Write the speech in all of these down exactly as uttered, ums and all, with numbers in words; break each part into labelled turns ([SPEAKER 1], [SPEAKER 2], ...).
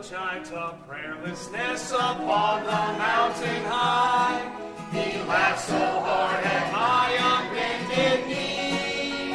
[SPEAKER 1] giant of prayerlessness upon the mountain high. He laughed so hard at my unbended knee.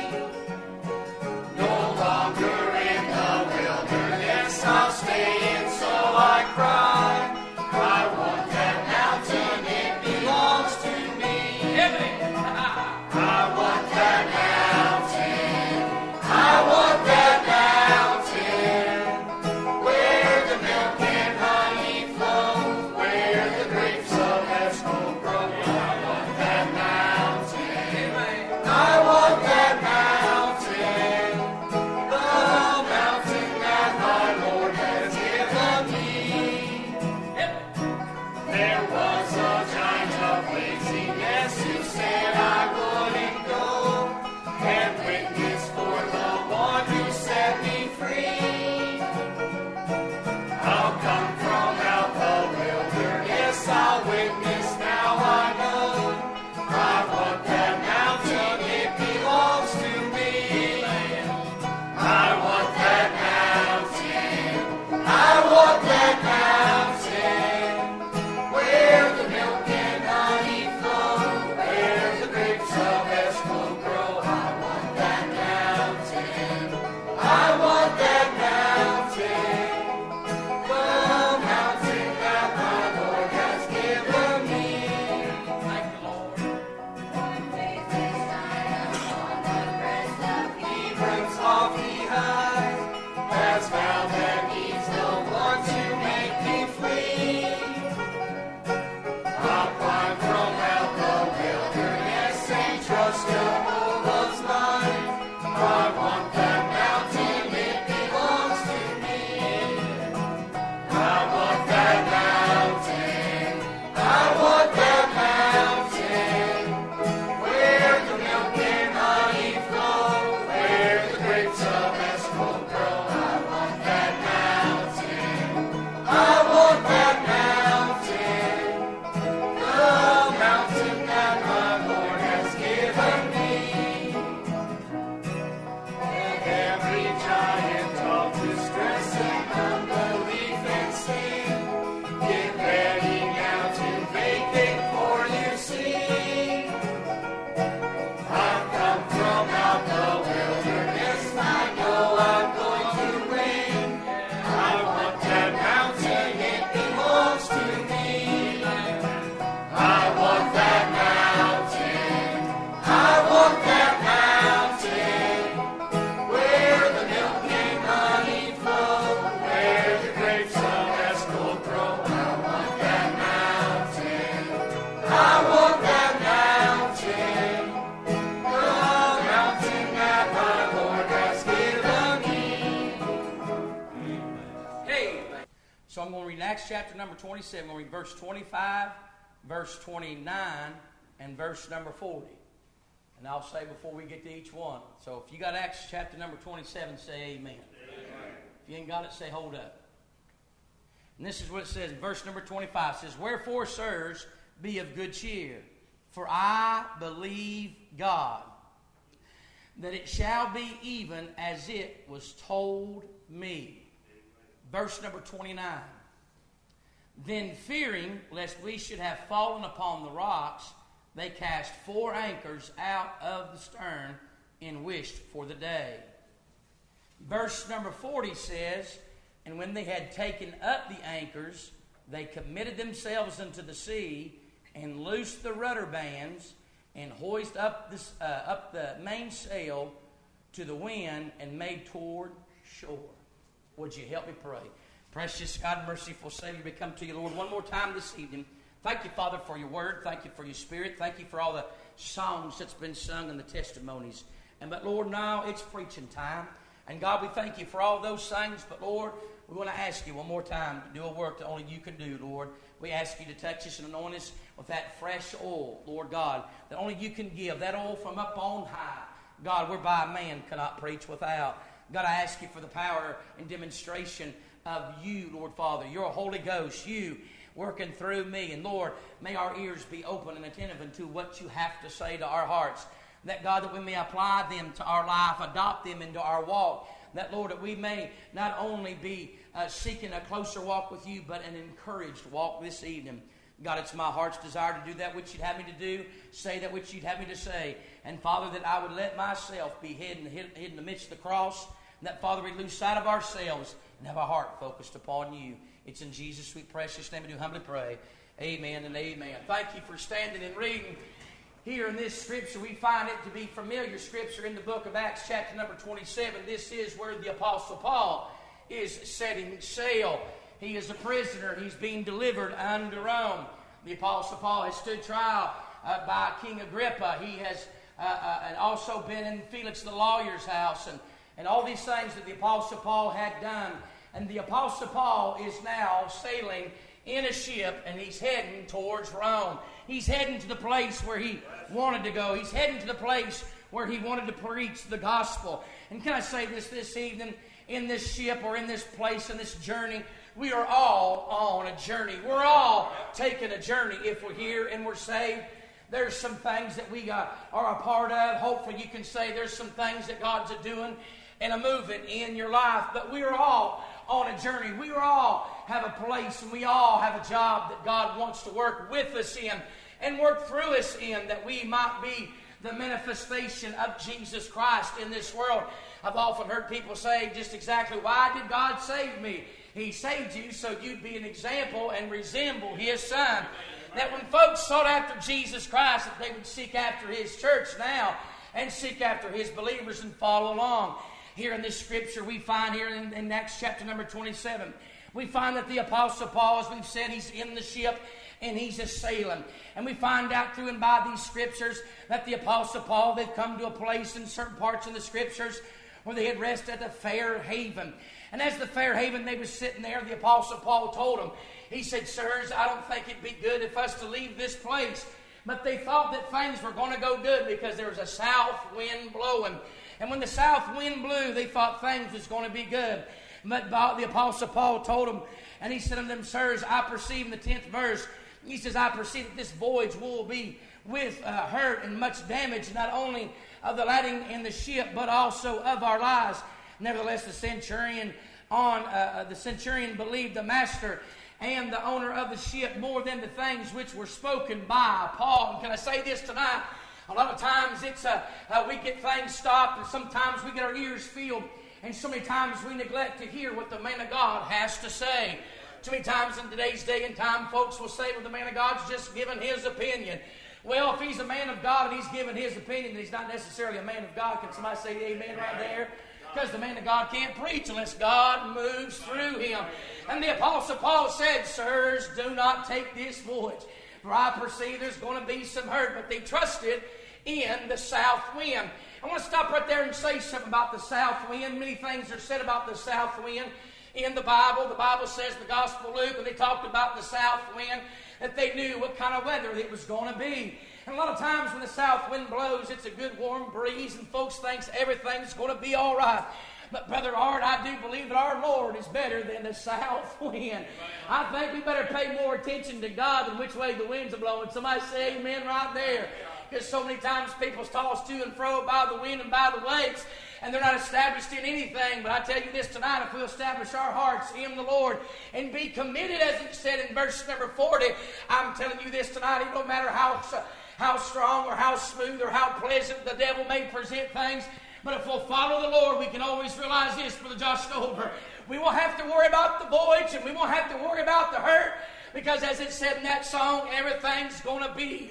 [SPEAKER 1] No longer in the wilderness I'll stay in, so I cry. I want that mountain, it belongs to me. I want that mountain, I want that mountain, where the milk and honey flow, where the grapes of Eshcol grow. I want that mountain, I want that mountain, the mountain that my Lord has given me. There was a giant of laziness who said I wouldn't go and witness for the one who set me free. I'll come from out the wilderness, I'll witness now I know. I want that mountain, it belongs to me. I want that mountain, I want that mountain, where the milk and honey flow, where the grapes of Eshcol grow. I want that mountain, I want that mountain, the mountain that my Lord has given me. Thank you, Lord. He brings lofty high, has found that he's the one to make me flee. I'll climb from out the wilderness and trust Jehovah's light. I want that mountain, it belongs to me. I want that mountain, I want that mountain, where the milk and honey flow, where the grapes of Eshcol grow. I want that mountain, I want that mountain, the mountain that my Lord has given me. And every giant of distress and unbelief and sin, get ready now to vacate, for you see, I've come from out the wilderness, I know I'm going to win. I want that mountain, it belongs to me. I want that mountain, I want that mountain, where the milk and honey flow, where the grapes of Eshcol grow. I want that mountain, I want that mountain, the mountain that my Lord has given me.
[SPEAKER 2] Hey, so I'm going to read Acts chapter number twenty-seven. I'm going to read verse twenty-five, verse twenty-nine, and verse number forty. And I'll say before we get to each one. So if you got Acts chapter number twenty-seven, say amen. If you ain't got it, say hold up. And this is what it says in verse number twenty-five. It says, "Wherefore, sirs, be of good cheer, for I believe God, that it shall be even as it was told me." Verse number twenty-nine. "Then fearing lest we should have fallen upon the rocks, they cast four anchors out of the stern and wished for the day." Verse number forty says, "And when they had taken up the anchors, they committed themselves into the sea and loosed the rudder bands and hoisted up, this, uh, up the mainsail to the wind and made toward shore." Would you help me pray? Precious God, merciful Savior, we come to you, Lord, one more time this evening. Thank you, Father, for your word. Thank you for your spirit. Thank you for all the songs that's been sung and the testimonies. And but, Lord, now it's preaching time. And God, we thank you for all those things. But, Lord, we want to ask you one more time to do a work that only you can do, Lord. We ask you to touch us and anoint us with that fresh oil, Lord God, that only you can give. That oil from up on high, God, whereby man cannot preach without. God, I ask you for the power and demonstration of you, Lord Father, your Holy Ghost, you working through me. And Lord, may our ears be open and attentive unto what you have to say to our hearts. That, God, that we may apply them to our life, adopt them into our walk. That, Lord, that we may not only be uh, seeking a closer walk with you, but an encouraged walk this evening. God, it's my heart's desire to do that which you'd have me to do, say that which you'd have me to say. And, Father, that I would let myself be hidden, hid, hid in the midst of the cross. And that, Father, we'd lose sight of ourselves and have our heart focused upon you. It's in Jesus' sweet, precious name we do humbly pray. Amen and amen. Thank you for standing and reading. Here in this scripture, we find it to be familiar scripture in the book of Acts, chapter number twenty-seven. This is where the Apostle Paul is setting sail. He is a prisoner. He's being delivered unto Rome. The Apostle Paul has stood trial uh, by King Agrippa. He has uh, uh, and also been in Felix the lawyer's house, and, and all these things that the Apostle Paul had done. And the Apostle Paul is now sailing in a ship, and he's heading towards Rome. He's heading to the place where he wanted to go. He's heading to the place where he wanted to preach the gospel. And can I say this this evening? In this ship or in this place, in this journey, we are all on a journey. We're all taking a journey if we're here and we're saved. There's some things that we uh, are a part of. Hopefully you can say there's some things that God's a doing and a moving in your life. But we are all on a journey. We all have a place and we all have a job that God wants to work with us in and work through us in, that we might be the manifestation of Jesus Christ in this world. I've often heard people say just exactly, why did God save me? He saved you so you'd be an example and resemble His Son. That when folks sought after Jesus Christ, that they would seek after His church now and seek after His believers and follow along. Here in this scripture we find here in, in Acts chapter number twenty-seven, we find that the Apostle Paul, as we've said, he's in the ship and he's a sailing. And we find out through and by these scriptures that the Apostle Paul, they've come to a place in certain parts in the scriptures where they had rested at the Fair Haven. And as the Fair Haven, they were sitting there, the Apostle Paul told them, he said, sirs, I don't think it'd be good if us to leave this place. But they thought that things were going to go good because there was a south wind blowing. And when the south wind blew, they thought things was going to be good. But the Apostle Paul told them, and he said unto them, sirs, I perceive in the tenth verse, he says, I perceive that this voyage will be with uh, hurt and much damage, not only of the lading in the ship, but also of our lives. Nevertheless, the centurion on uh, the centurion believed the master and the owner of the ship more than the things which were spoken by Paul. And can I say this tonight? A lot of times it's uh, uh, we get things stopped, and sometimes we get our ears filled, and so many times we neglect to hear what the man of God has to say. Too many times in today's day and time, folks will say, well, the man of God's just giving his opinion. Well, if he's a man of God and he's giving his opinion, then he's not necessarily a man of God. Can somebody say amen right there? Because the man of God can't preach unless God moves through him. And the Apostle Paul said, sirs, do not take this voyage, for I perceive there's going to be some hurt. But they trusted in the south wind. I want to stop right there and say something about the south wind. Many things are said about the south wind in the Bible. The Bible says, the Gospel of Luke, when they talked about the south wind, that they knew what kind of weather it was going to be. And a lot of times when the south wind blows, it's a good warm breeze, and folks think everything's going to be all right. But Brother Art, I do believe that our Lord is better than the south wind. I think we better pay more attention to God than which way the winds are blowing. Somebody say amen right there. Because so many times people's tossed to and fro by the wind and by the waves, and they're not established in anything. But I tell you this tonight, if we'll establish our hearts in the Lord and be committed, as it said in verse number forty, I'm telling you this tonight, it don't matter how, how strong or how smooth or how pleasant the devil may present things, but if we'll follow the Lord, we can always realize this, Brother Josh Stover. We won't have to worry about the voyage, and we won't have to worry about the hurt, because as it said in that song, everything's going to be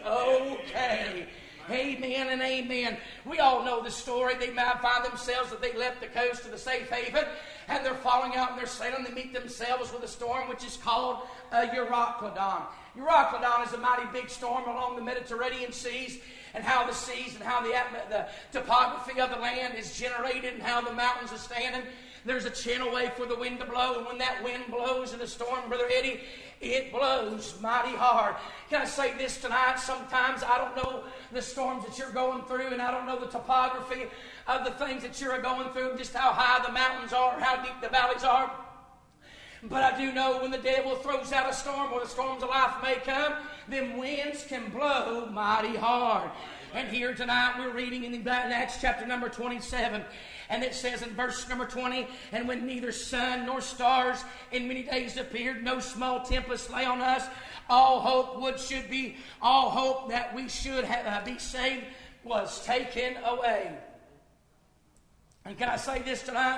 [SPEAKER 2] okay. Amen and amen. We all know the story. They might find themselves that they left the coast of the safe haven, and they're falling out and they're sailing. They meet themselves with a storm which is called uh, Euroclydon. Euroclydon is a mighty big storm along the Mediterranean seas, and how the seas and how the, the topography of the land is generated and how the mountains are standing. There's a channel way for the wind to blow, and when that wind blows in a storm, Brother Eddie, it blows mighty hard. Can I say this tonight? Sometimes I don't know the storms that you're going through, and I don't know the topography of the things that you're going through, just how high the mountains are, how deep the valleys are. But I do know when the devil throws out a storm, or the storms of life may come, them winds can blow mighty hard. And here tonight we're reading in Acts chapter number twenty-seven. And it says in verse number twenty, and when neither sun nor stars in many days appeared, no small tempest lay on us, all hope would should be, all hope that we should have, uh, be saved was taken away. And can I say this tonight?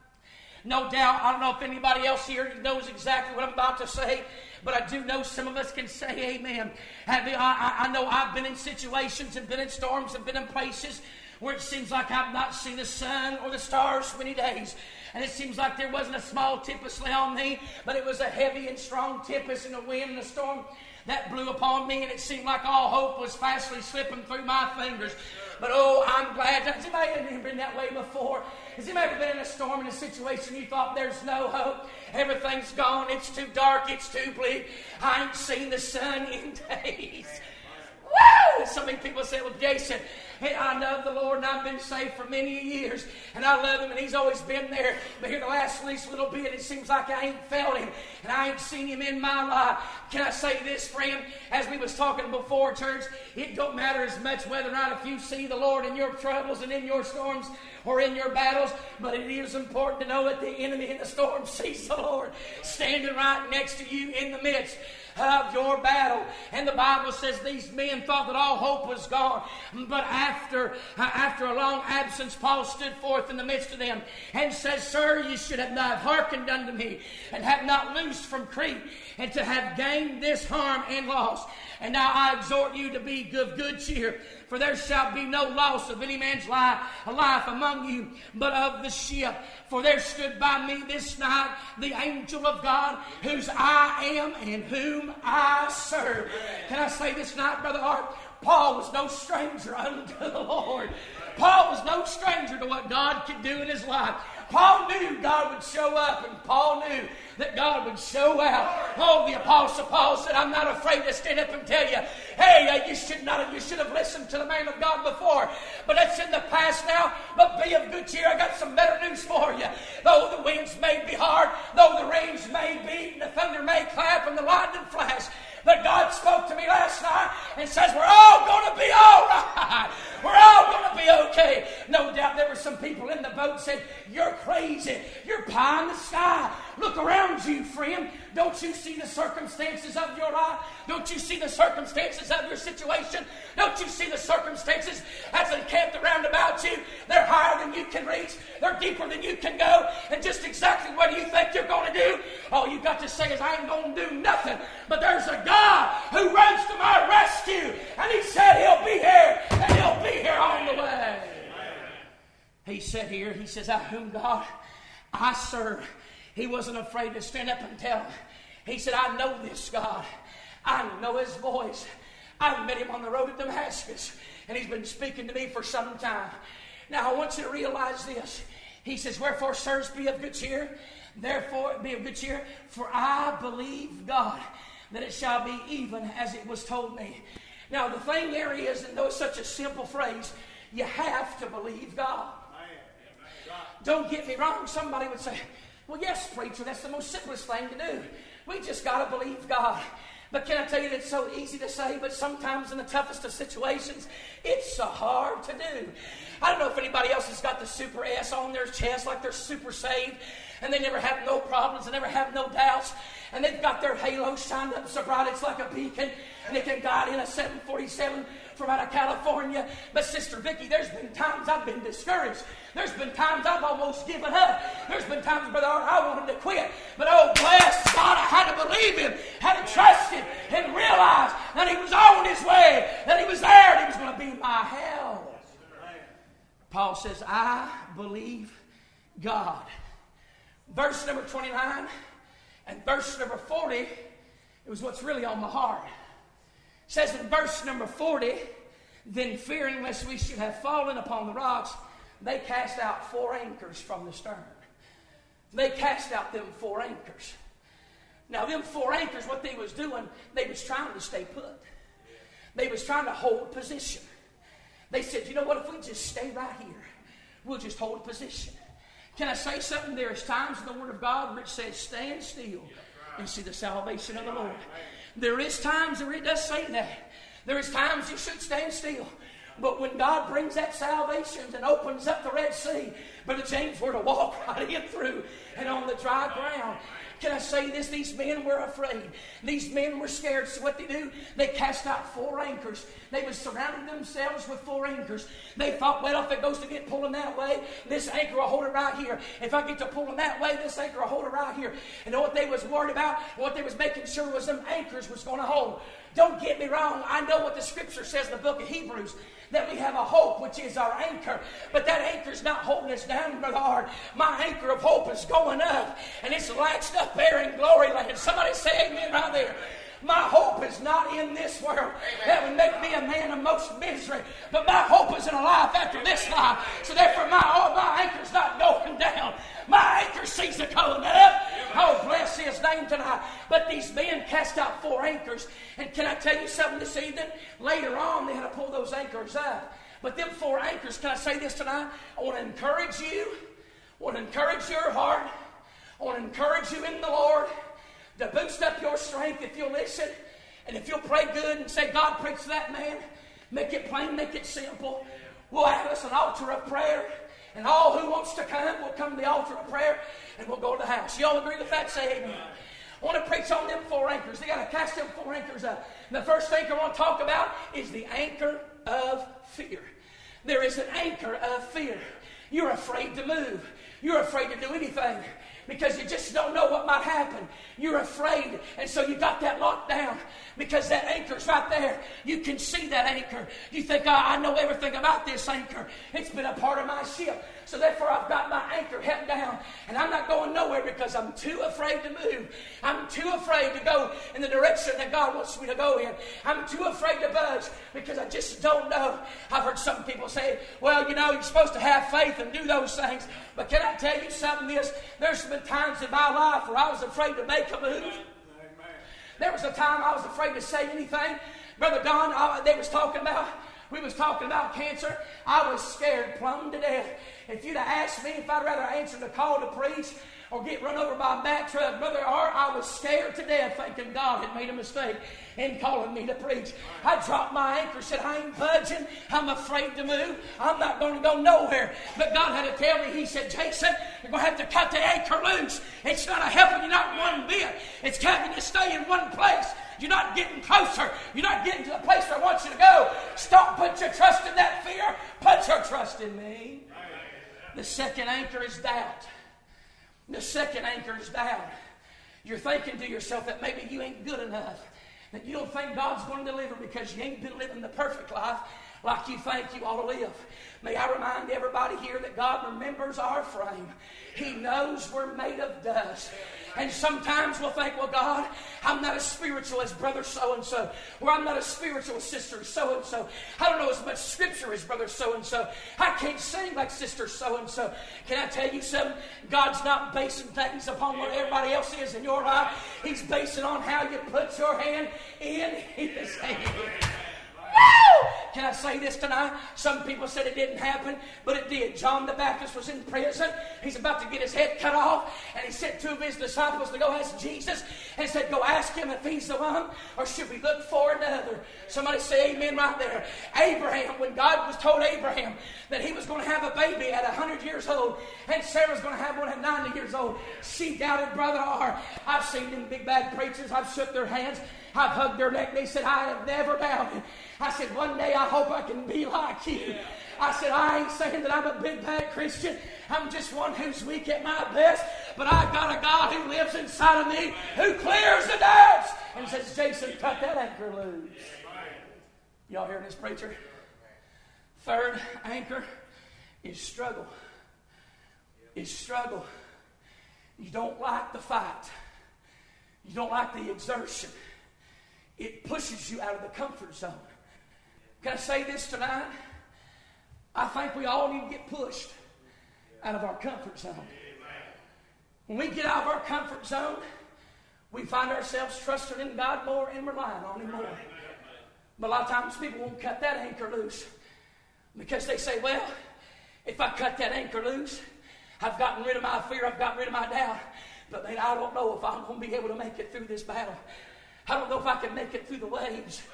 [SPEAKER 2] No doubt, I don't know if anybody else here knows exactly what I'm about to say, but I do know some of us can say amen. Have you, I, I know I've been in situations and been in storms and been in places where it seems like I've not seen the sun or the stars for many days. And it seems like there wasn't a small tempest lay on me, but it was a heavy and strong tempest and a wind and a storm that blew upon me, and it seemed like all hope was fastly slipping through my fingers. But oh, I'm glad. Has anybody ever been that way before? Has anybody ever been in a storm, in a situation you thought there's no hope? Everything's gone. It's too dark. It's too bleak. I ain't seen the sun in days. Woo! So many people say, well, Jason, hey, I love the Lord and I've been saved for many years and I love Him and He's always been there. But here the last least little bit, it seems like I ain't felt Him and I ain't seen Him in my life. Can I say this, friend? As we was talking before, church, it don't matter as much whether or not if you see the Lord in your troubles and in your storms or in your battles, but it is important to know that the enemy in the storm sees the Lord standing right next to you in the midst of your battle. And the Bible says these men thought that all hope was gone, but after uh, after a long absence, Paul stood forth in the midst of them and says, sir, you should have not hearkened unto me and have not loosed from Crete, and to have gained this harm and loss. And now I exhort you to be of good cheer, for there shall be no loss of any man's life, life among you, but of the ship. For there stood by me this night the angel of God, whose I am and whom I serve. Can I say this night, Brother Art? Paul was no stranger unto the Lord. Paul was no stranger to what God could do in his life. Paul knew God would show up, and Paul knew that God would show out. Oh, the Apostle Paul said, I'm not afraid to stand up and tell you, hey, uh, you should not, you should have listened to the man of God before, but that's in the past now. But be of good cheer, I got some better news for you. Though the winds may be hard, though the rains may beat, and the thunder may clap, and the lightning flash, but God spoke to me last night and says, we're all going to be all right. We're all going to be okay. No doubt there were some people in the boat said, you're crazy. You're pie in the sky. Look around you, friend. Don't you see the circumstances of your life? Don't you see the circumstances of your situation? Don't you see the circumstances as encamped around about you? They're higher than you can reach. They're deeper than you can go. And just exactly what do you think you're going to do? All you got to say is, I ain't going to do nothing. But there's a God who runs to my rescue. And He said He'll be here. And He'll be here on the way. He said here, He says, I whom God I serve. He wasn't afraid to stand up and tell him. He said, I know this God. I know His voice. I met Him on the road to Damascus, and He's been speaking to me for some time. Now, I want you to realize this. He says, wherefore, sirs, be of good cheer. Therefore, be of good cheer, for I believe God that it shall be even as it was told me. Now, the thing there is, and though it's such a simple phrase, you have to believe God. Don't get me wrong. Somebody would say, well, yes, preacher, that's the most simplest thing to do. We just got to believe God. But can I tell you, it's so easy to say, but sometimes in the toughest of situations, it's so hard to do. I don't know if anybody else has got the super S on their chest, like they're super saved, and they never have no problems, they never have no doubts, and they've got their halo shined up so bright it's like a beacon, and they can guide in a seven forty-seven from out of California. But Sister Vicki, there's been times I've been discouraged. There's been times I've almost given up. There's been times, Brother Art, I wanted to quit. But oh, bless God, I had to believe Him, had to trust Him, and realize that He was on His way, that He was there, and He was going to be my help. Paul says, I believe God. Verse number twenty-nine and verse number forty, it was what's really on my heart. It says in verse number forty, then fearing lest we should have fallen upon the rocks, they cast out four anchors from the stern. They cast out them four anchors. Now, them four anchors, what they was doing, they was trying to stay put. They was trying to hold position. They said, you know what, if we just stay right here, we'll just hold position. Can I say something? There's times in the Word of God where it says, stand still and see the salvation of the Lord. There is times where it does say that. There is times you should stand still. But when God brings that salvation and opens up the Red Sea, Brother James, we're to walk right in through and on the dry ground. Can I say this? These men were afraid. These men were scared. So what they do? They cast out four anchors. They were surrounding themselves with four anchors. They thought, well, if it goes to get pulling that way, this anchor will hold it right here. If I get to pulling that way, this anchor will hold it right here. And what they was worried about, what they was making sure was them anchors was going to hold. Don't get me wrong. I know what the Scripture says in the book of Hebrews, that we have a hope, which is our anchor. But that anchor's not holding us down, Brother Art. My anchor of hope is going up, and it's latched up there in glory land. Somebody say amen right there. My hope is not in this world. Amen. That would make me a man of most misery. But my hope is in a life after this life. So therefore my, oh, my anchor's not going down. My anchor sees it going up. Oh, bless his name tonight. But these men cast out four anchors. And can I tell you something this evening? Later on, they had to pull those anchors up. But them four anchors, can I say this tonight? I want to encourage you. I want to encourage your heart. I want to encourage you in the Lord to boost up your strength if you'll listen. And if you'll pray good and say, God, preach to that man. Make it plain, make it simple. We'll have us an altar of prayer. And all who wants to come will come to the altar of prayer. And we'll go to the house. You all agree with that? Say amen. I want to preach on them four anchors. They got to cast them four anchors up. And the first anchor I want to talk about is the anchor of fear. There is an anchor of fear. You're afraid to move. You're afraid to do anything because you just don't know what might happen. You're afraid, and so you got that locked down because that anchor's right there. You can see that anchor. You think, oh, I know everything about this anchor. It's been a part of my ship. So therefore, I've got my anchor held down, and I'm not going nowhere because I'm too afraid to move. I'm too afraid to go in the direction that God wants me to go in. I'm too afraid to budge because I just don't know. I've heard some people say, well, you know, you're supposed to have faith and do those things. But can I tell you something? This, there's been times in my life where I was afraid to make a move. There was a time I was afraid to say anything. Brother Don, I, they was talking about, we was talking about cancer. I was scared plumb to death. If you'd have asked me if I'd rather answer the call to preach or get run over by a back truck, Brother Art, I was scared to death thinking God had made a mistake in calling me to preach. I dropped my anchor, said, I ain't budging. I'm afraid to move. I'm not going to go nowhere. But God had to tell me, he said, Jason, you're going to have to cut the anchor loose. It's not helping you not one bit. It's having you to stay in one place. You're not getting closer. You're not getting to the place where I want you to go. Stop, put your trust in that fear. Put your trust in me. The second anchor is doubt. The second anchor is doubt. You're thinking to yourself that maybe you ain't good enough. That you don't think God's going to deliver because you ain't been living the perfect life like you think you ought to live. May I remind everybody here that God remembers our frame. He knows we're made of dust. And sometimes we'll think, well, God, I'm not as spiritual as brother so-and-so. Or I'm not as spiritual as sister so-and-so. I don't know as much scripture as brother so-and-so. I can't sing like sister so-and-so. Can I tell you something? God's not basing things upon what everybody else is in your life. He's basing on how you put your hand in his hand. Woo! Can I say this tonight? Some people said it didn't happen, but it did. John the Baptist was in prison. He's about to get his head cut off, and he sent two of his disciples to go ask Jesus and said, go ask him if he's the one, or should we look for another? Somebody say amen right there. Abraham, when God was told Abraham that he was going to have a baby at one hundred years old, and Sarah's going to have one at ninety years old, she doubted, Brother R. I've seen them big bad preachers. I've shook their hands. I've hugged their neck. They said, I have never doubted. I said, one day I hope I can be like you. I said, I ain't saying that I'm a big bad Christian. I'm just one who's weak at my best. But I've got a God who lives inside of me who clears the doubts. And says, Jason, cut that anchor loose. Y'all hearing this, preacher? Third anchor is struggle. Is struggle. You don't like the fight. You don't like the exertion. It pushes you out of the comfort zone. Can I say this tonight? I think we all need to get pushed out of our comfort zone. When we get out of our comfort zone, we find ourselves trusting in God more and relying on Him more. But a lot of times people won't cut that anchor loose because they say, well, if I cut that anchor loose, I've gotten rid of my fear, I've gotten rid of my doubt. But man, I don't know if I'm going to be able to make it through this battle. I don't know if I can make it through the waves.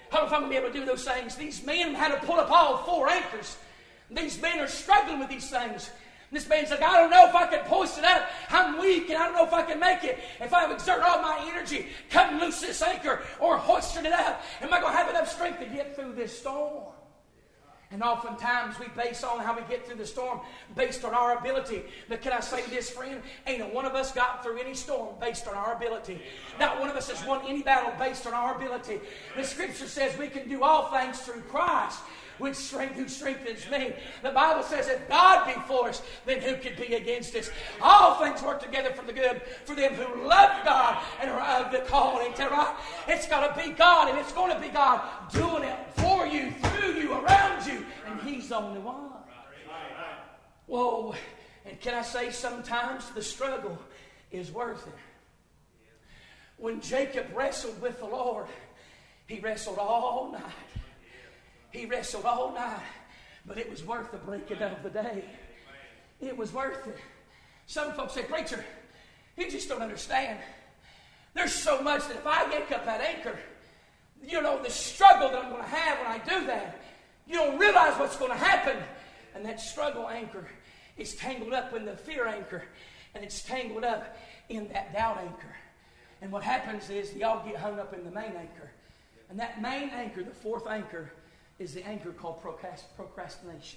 [SPEAKER 2] I don't know if I'm going to be able to do those things. These men had to pull up all four anchors. These men are struggling with these things. This man said, I don't know if I can hoist it up. I'm weak and I don't know if I can make it. If I exert all my energy cutting loose this anchor or hoisting it up, am I going to have enough strength to get through this storm? And oftentimes we base on how we get through the storm based on our ability. But can I say this, friend? Ain't a one of us got through any storm based on our ability. Not one of us has won any battle based on our ability. The Scripture says we can do all things through Christ, which strength, who strengthens me. The Bible says if God be for us, then who could be against us? All things work together for the good for them who love God and are of the calling. Right? It's got to be God, and it's going to be God doing it for you, through you, around you, and He's the only one. Whoa! And can I say sometimes the struggle is worth it. When Jacob wrestled with the Lord, he wrestled all night. He wrestled all night, but it was worth the breaking of the day. It was worth it. Some folks say, preacher, you just don't understand. There's so much that if I yank up that anchor, you know, the struggle that I'm going to have when I do that, you don't realize what's going to happen. And that struggle anchor is tangled up in the fear anchor, and it's tangled up in that doubt anchor. And what happens is y'all get hung up in the main anchor. And that main anchor, the fourth anchor, is the anchor called procrastination.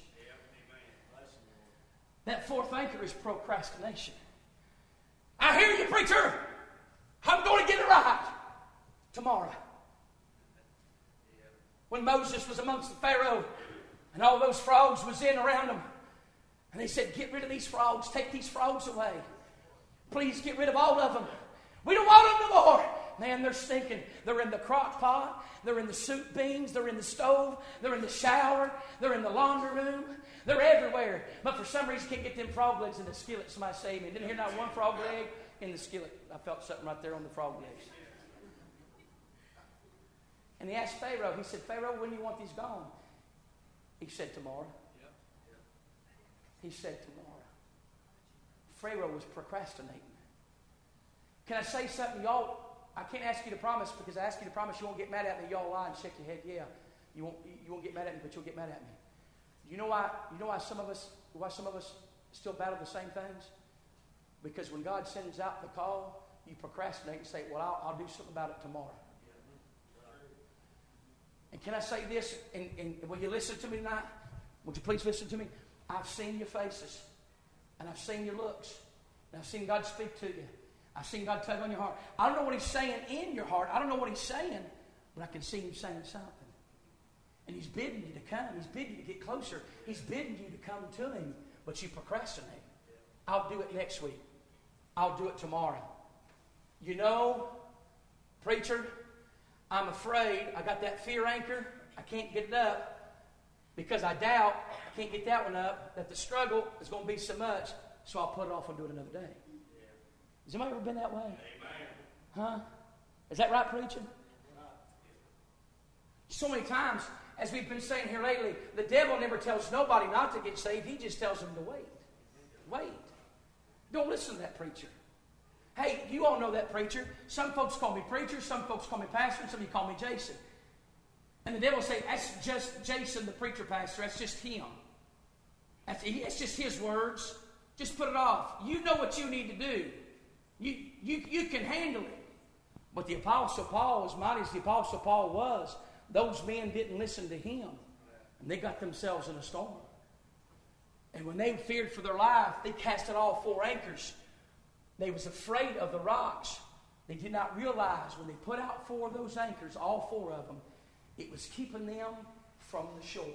[SPEAKER 2] That fourth anchor is procrastination. I hear you, preacher. I'm going to get it right tomorrow. When Moses was amongst the Pharaoh and all those frogs was in around him, and they said, get rid of these frogs. Take these frogs away. Please get rid of all of them. We don't want them no more. Man, they're stinking. They're in the crock pot. They're in the soup beans. They're in the stove. They're in the shower. They're in the laundry room. They're everywhere. But for some reason, can't get them frog legs in the skillet. Somebody saved me. Didn't hear not one frog leg in the skillet. I felt something right there on the frog legs. And he asked Pharaoh. He said, Pharaoh, when do you want these gone? He said, tomorrow. He said, tomorrow. Pharaoh was procrastinating. Can I say something, y'all? I can't ask you to promise, because I ask you to promise you won't get mad at me. Y'all lie and shake your head. Yeah, you won't. You won't get mad at me, but you'll get mad at me. You know why? You know why some of us, why some of us still battle the same things? Because when God sends out the call, you procrastinate and say, "Well, I'll, I'll do something about it tomorrow." And can I say this? And, and will you listen to me tonight? Would you please listen to me? I've seen your faces, and I've seen your looks, and I've seen God speak to you. I've seen God tug on your heart. I don't know what He's saying in your heart. I don't know what He's saying, but I can see Him saying something. And He's bidding you to come. He's bidding you to get closer. He's bidding you to come to Him, but you procrastinate. I'll do it next week. I'll do it tomorrow. You know, preacher, I'm afraid I got that fear anchor. I can't get it up because I doubt, I can't get that one up, that the struggle is going to be so much, so I'll put it off and do it another day. Has anybody ever been that way? Amen. Huh? Is that right, preaching? So many times, as we've been saying here lately, the devil never tells nobody not to get saved. He just tells them to wait. Wait. Don't listen to that preacher. Hey, you all know that preacher. Some folks call me preacher. Some folks call me pastor. And some of you call me Jason. And the devil will say, that's just Jason, the preacher pastor. That's just him. That's, that's just his words. Just put it off. You know what you need to do. You, you, you can handle it. But the Apostle Paul, as mighty as the Apostle Paul was, those men didn't listen to him. And they got themselves in a storm. And when they feared for their life, they casted all four anchors. They was afraid of the rocks. They did not realize when they put out four of those anchors, all four of them, it was keeping them from the shore.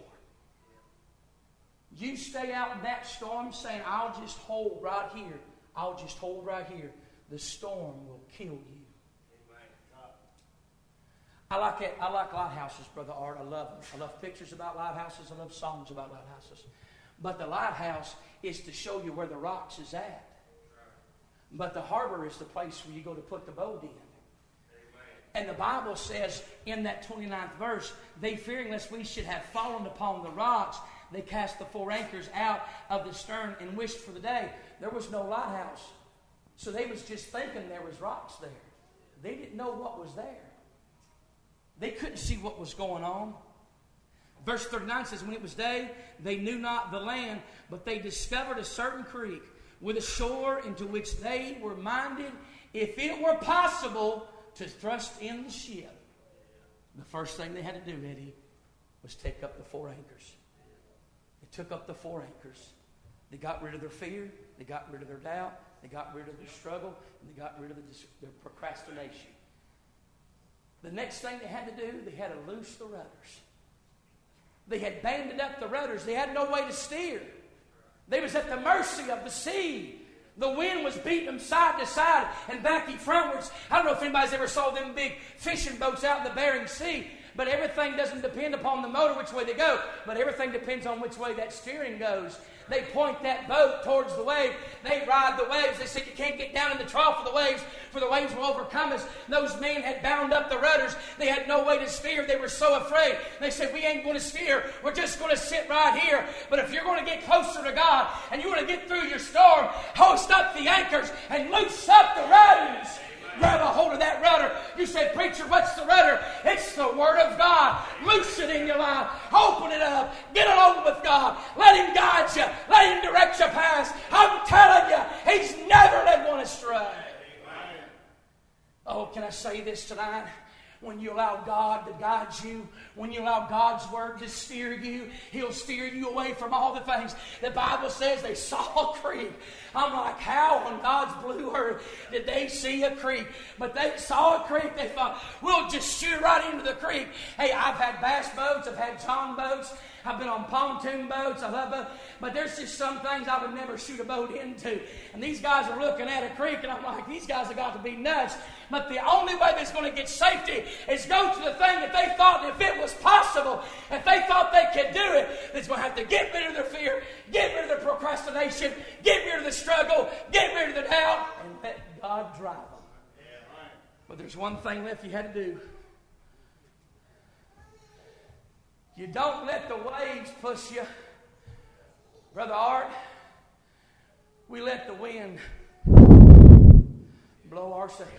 [SPEAKER 2] You stay out in that storm saying, I'll just hold right here. I'll just hold right here. The storm will kill you. I like it. I like lighthouses, Brother Art. I love them. I love pictures about lighthouses. I love songs about lighthouses. But the lighthouse is to show you where the rocks is at. But the harbor is the place where you go to put the boat in. And the Bible says in that twenty-ninth verse, they fearing lest we should have fallen upon the rocks, they cast the four anchors out of the stern and wished for the day. There was no lighthouse. So they was just thinking there was rocks there. They didn't know what was there. They couldn't see what was going on. Verse thirty-nine says, when it was day, they knew not the land, but they discovered a certain creek with a shore into which they were minded, if it were possible, to thrust in the ship. The first thing they had to do, Eddie, was take up the four anchors. They took up the four anchors. They got rid of their fear. They got rid of their doubt. They got rid of their struggle. And they got rid of the, their procrastination. The next thing they had to do, they had to loose the rudders. They had banded up the rudders. They had no way to steer. They was at the mercy of the sea. The wind was beating them side to side and backing frontwards. I don't know if anybody's ever saw them big fishing boats out in the Bering Sea, but everything doesn't depend upon the motor which way they go, but everything depends on which way that steering goes. They point that boat towards the wave. They ride the waves. They say you can't get down in the trough of the waves, for the waves will overcome us. Those men had bound up the rudders. They had no way to steer. They were so afraid. They said, we ain't going to steer. We're just going to sit right here. But if you're going to get closer to God and you want to get through your storm, hoist up the anchors and loose up the rudders. Grab a hold of that rudder. You say, preacher, what's the rudder? It's the Word of God. Loose it in your life. Open it up. Get along with God. Let Him guide you. Let Him direct your path. I'm telling you, He's never led one astray. Oh, can I say this tonight? When you allow God to guide you, when you allow God's Word to steer you, He'll steer you away from all the things. The Bible says they saw a creek. I'm like, how on God's blue earth did they see a creek? But they saw a creek. They thought, we'll just shoot right into the creek. Hey, I've had bass boats. I've had john boats. I've been on pontoon boats. I love it. But there's just some things I would never shoot a boat into. And these guys are looking at a creek, and I'm like, these guys have got to be nuts. But the only way that's going to get safety is go to the thing that they thought, if it was possible, if they thought they could do it, it's going to have to get rid of their fear, get rid of their procrastination, get rid of the struggle, get rid of the doubt, and let God drive them. But there's one thing left you had to do. You don't let the waves push you. Brother Art, we let the wind blow our sail.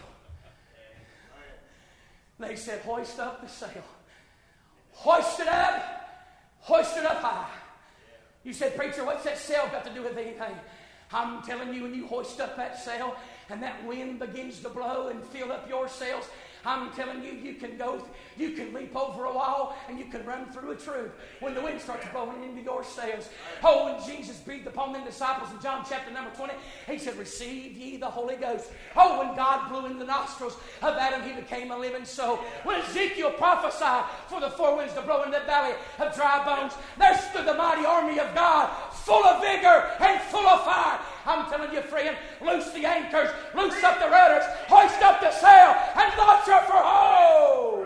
[SPEAKER 2] They said, hoist up the sail. Hoist it up. Hoist it up high. You said, preacher, what's that sail got to do with anything? I'm telling you, when you hoist up that sail and that wind begins to blow and fill up your sails, I'm telling you, you can go, you can leap over a wall and you can run through a troop when the wind starts blowing into your sails. Oh, when Jesus breathed upon them disciples in John chapter number twenty, He said, receive ye the Holy Ghost. Oh, when God blew in the nostrils of Adam, he became a living soul. When Ezekiel prophesied for the four winds to blow in the valley of dry bones, there stood the mighty army of God, full of vigor and full of fire. I'm telling you, friend, loose the anchors, loose up the rudders, hoist up the sail, and launch her for home.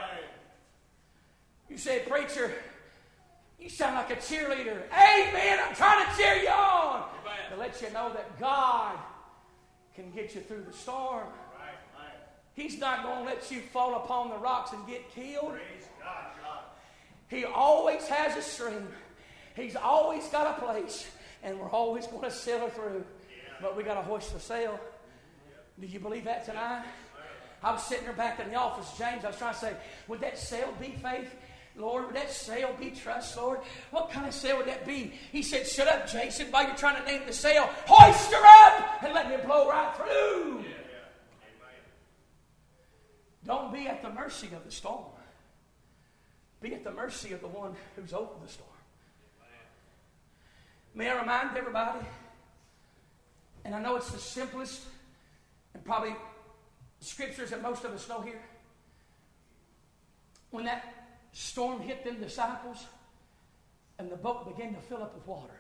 [SPEAKER 2] You say, preacher, you sound like a cheerleader. Amen. I'm trying to cheer you on. To let you know that God can get you through the storm. He's not going to let you fall upon the rocks and get killed. He always has a stream. He's always got a place. And we're always going to sail her through. But we got to hoist the sail. Do you believe that tonight? I was sitting there back in the office, James. I was trying to say, would that sail be faith, Lord? Would that sail be trust, Lord? What kind of sail would that be? He said, shut up, Jason, while you're trying to name the sail. Hoist her up and let me blow right through. Don't be at the mercy of the storm. Be at the mercy of the one who's over the storm. May I remind everybody, and I know it's the simplest and probably scriptures that most of us know here. When that storm hit them disciples and the boat began to fill up with water.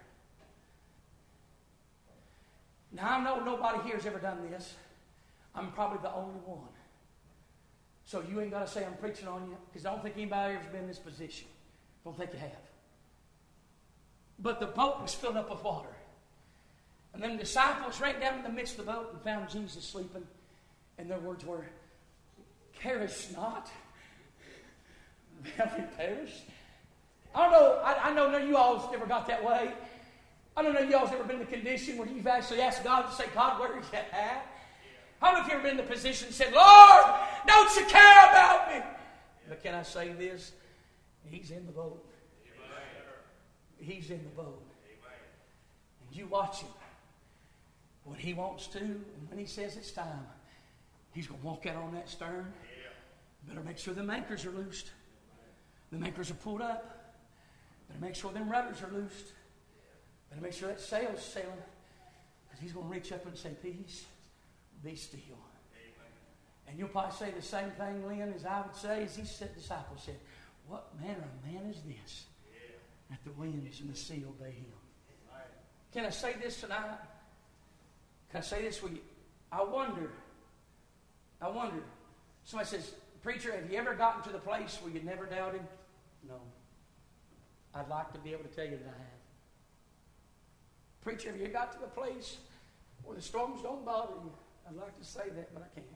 [SPEAKER 2] Now I know nobody here has ever done this. I'm probably the only one. So you ain't got to say I'm preaching on you, because I don't think anybody ever been in this position. I don't think you have. But the boat was filled up with water. And then the disciples ran down in the midst of the boat and found Jesus sleeping. And their words were, "Carest not, thou we perish." I don't know, I, I know none of you all ever got that way. I don't know if you all's ever been in the condition where you've actually asked God to say, "God, where are you at?" I don't know if you've ever been in the position and said, "Lord, don't you care about me?" But can I say this? He's in the boat. He's in the boat. And you watch him. When he wants to, and when he says it's time, he's going to walk out on that stern. Better make sure the anchors are loosed. The anchors are pulled up. Better make sure them rudders are loosed. Better make sure that sail's sailing. Because he's going to reach up and say, peace, be still. And you'll probably say the same thing, Lynn, as I would say, as these disciples said, what manner of man is this, that the winds and the sea obey him? Can I say this tonight? Can I say this with you? I wonder, I wonder, somebody says, preacher, have you ever gotten to the place where you never doubted? No. I'd like to be able to tell you that I have. Preacher, have you got to the place where the storms don't bother you? I'd like to say that, but I can't.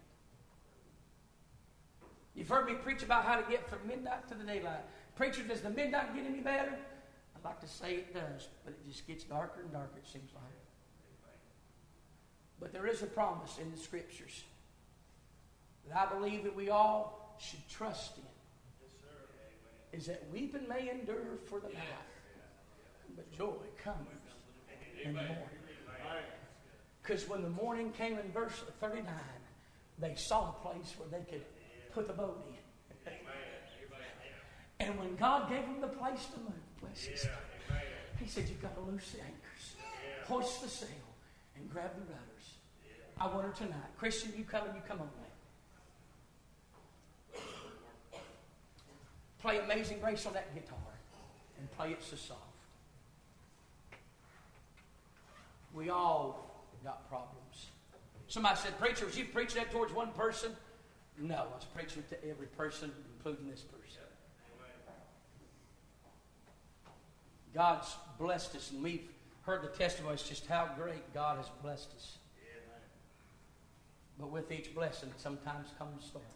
[SPEAKER 2] You've heard me preach about how to get from midnight to the daylight. Preacher, does the midnight get any better? I'd like to say it does, but it just gets darker and darker, it seems like. But there is a promise in the Scriptures that I believe that we all should trust in. Yes, sir. Is that weeping may endure for the night, but joy comes in the morning. Because when the morning came in verse thirty-nine, they saw a place where they could put the boat in. And when God gave them the place to move, bless his name, he said, you've got to loose the anchors, hoist the sail, and grab the rudders. I wonder tonight, Christian, you come and you come on me. Play Amazing Grace on that guitar and play it so soft. We all got problems. Somebody said, preacher, was you preaching that towards one person? No, I was preaching it to every person, including this person. God's blessed us, and we've heard the testimonies just how great God has blessed us. But with each blessing, sometimes come storms.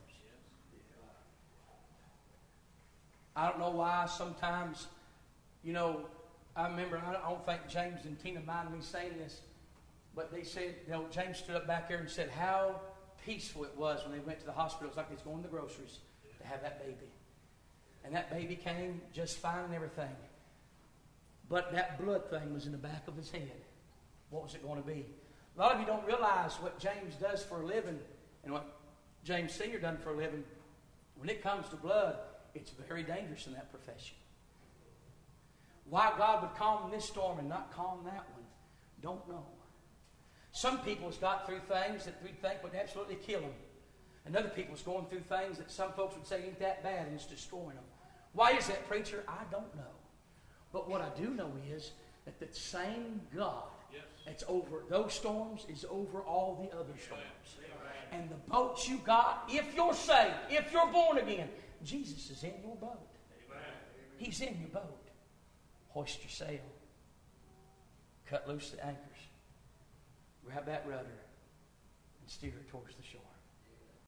[SPEAKER 2] I don't know why sometimes, you know, I remember, I don't think James and Tina mind me saying this, but they said, you know, James stood up back there and said how peaceful it was when they went to the hospital. It's like he's going to the groceries to have that baby. And that baby came just fine and everything. But that blood thing was in the back of his head. What was it going to be? A lot of you don't realize what James does for a living and what James Senior done for a living. When it comes to blood, it's very dangerous in that profession. Why God would calm this storm and not calm that one, don't know. Some people's got through things that we think would absolutely kill them. And other people's going through things that some folks would say ain't that bad and it's destroying them. Why is that, preacher? I don't know. But what I do know is that the same God yes. that's over those storms is over all the other storms. Amen. And the boat you got, if you're saved, if you're born again, Jesus is in your boat. Amen. He's in your boat. Hoist your sail. Cut loose the anchors. Grab that rudder and steer it towards the shore.